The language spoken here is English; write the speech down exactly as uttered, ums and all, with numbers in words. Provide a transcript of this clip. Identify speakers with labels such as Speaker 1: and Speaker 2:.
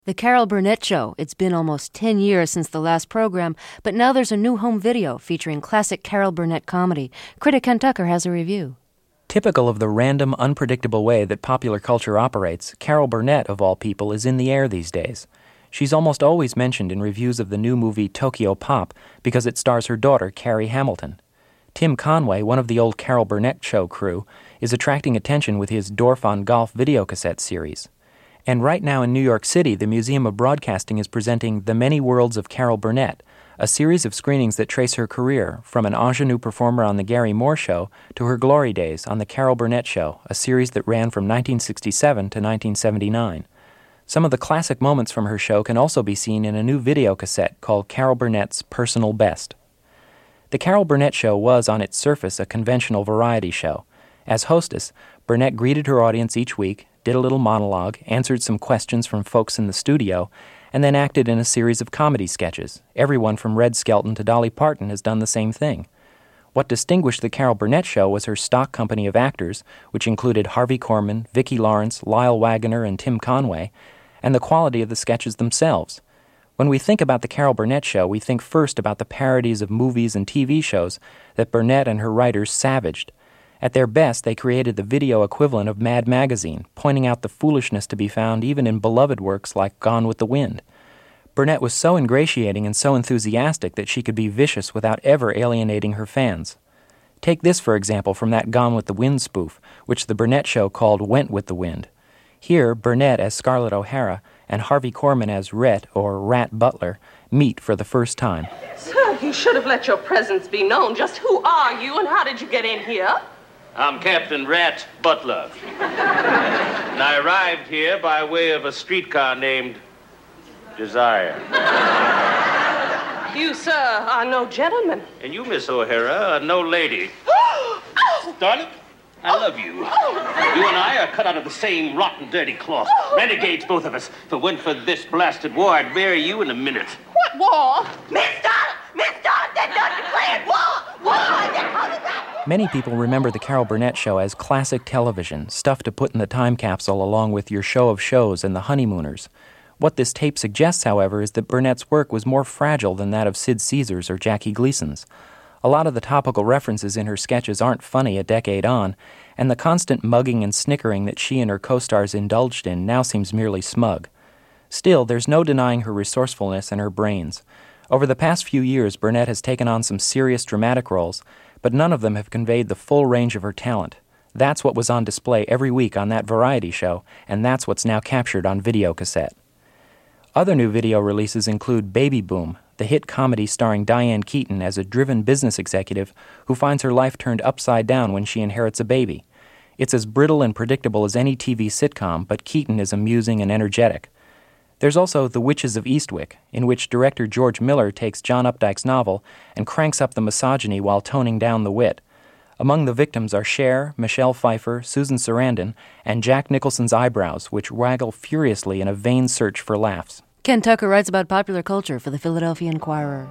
Speaker 1: The Carol Burnett Show. It's been almost ten years since the last program, but now there's a new home video featuring classic Carol Burnett comedy. Critic Ken Tucker has a review.
Speaker 2: Typical of the random, unpredictable way that popular culture operates, Carol Burnett, of all people, is in the air these days. She's almost always mentioned in reviews of the new movie Tokyo Pop because it stars her daughter, Carrie Hamilton. Tim Conway, one of the old Carol Burnett Show crew, is attracting attention with his Dorf on Golf videocassette series. And right now in New York City, the Museum of Broadcasting is presenting The Many Worlds of Carol Burnett, a series of screenings that trace her career from an ingenue performer on The Gary Moore Show to her glory days on The Carol Burnett Show, a series that ran from nineteen sixty-seven to nineteen seventy-nine. Some of the classic moments from her show can also be seen in a new videocassette called Carol Burnett's Personal Best. The Carol Burnett Show was, on its surface, a conventional variety show. As hostess, Burnett greeted her audience each week, did a little monologue, answered some questions from folks in the studio, and then acted in a series of comedy sketches. Everyone from Red Skelton to Dolly Parton has done the same thing. What distinguished the Carol Burnett Show was her stock company of actors, which included Harvey Korman, Vicki Lawrence, Lyle Waggoner, and Tim Conway, and the quality of the sketches themselves. When we think about the Carol Burnett Show, we think first about the parodies of movies and T V shows that Burnett and her writers savaged. At their best, they created the video equivalent of Mad Magazine, pointing out the foolishness to be found even in beloved works like Gone with the Wind. Burnett was so ingratiating and so enthusiastic that she could be vicious without ever alienating her fans. Take this, for example, from that Gone with the Wind spoof, which the Burnett Show called Went with the Wind. Here, Burnett as Scarlett O'Hara and Harvey Korman as Rhett, or Rat Butler, meet for the first time.
Speaker 3: Sir, you should have let your presence be known. Just who are you and how did you get in here?
Speaker 4: I'm Captain Rat Butler. And I arrived here by way of a streetcar named Desire.
Speaker 3: You, sir, are no gentleman.
Speaker 4: And you, Miss O'Hara, are no lady.
Speaker 3: Oh!
Speaker 4: Darling, I love you.
Speaker 3: Oh!
Speaker 4: You and I are cut out of the same rotten, dirty cloth.
Speaker 3: Oh!
Speaker 4: Renegades, both of us. If it weren't for this blasted war, I'd bury you in a minute.
Speaker 3: What war?
Speaker 5: Mister! Mister! They're not declared war! War! They're coming back!
Speaker 2: Many people remember the Carol Burnett Show as classic television, stuff to put in the time capsule along with Your Show of Shows and The Honeymooners. What this tape suggests, however, is that Burnett's work was more fragile than that of Sid Caesar's or Jackie Gleason's. A lot of the topical references in her sketches aren't funny a decade on, and the constant mugging and snickering that she and her co-stars indulged in now seems merely smug. Still, there's no denying her resourcefulness and her brains. Over the past few years, Burnett has taken on some serious dramatic roles, but none of them have conveyed the full range of her talent. That's what was on display every week on that variety show, and that's what's now captured on videocassette. Other new video releases include Baby Boom, the hit comedy starring Diane Keaton as a driven business executive who finds her life turned upside down when she inherits a baby. It's as brittle and predictable as any T V sitcom, but Keaton is amusing and energetic. There's also The Witches of Eastwick, in which director George Miller takes John Updike's novel and cranks up the misogyny while toning down the wit. Among the victims are Cher, Michelle Pfeiffer, Susan Sarandon, and Jack Nicholson's eyebrows, which waggle furiously in a vain search for laughs.
Speaker 1: Ken Tucker writes about popular culture for the Philadelphia Inquirer.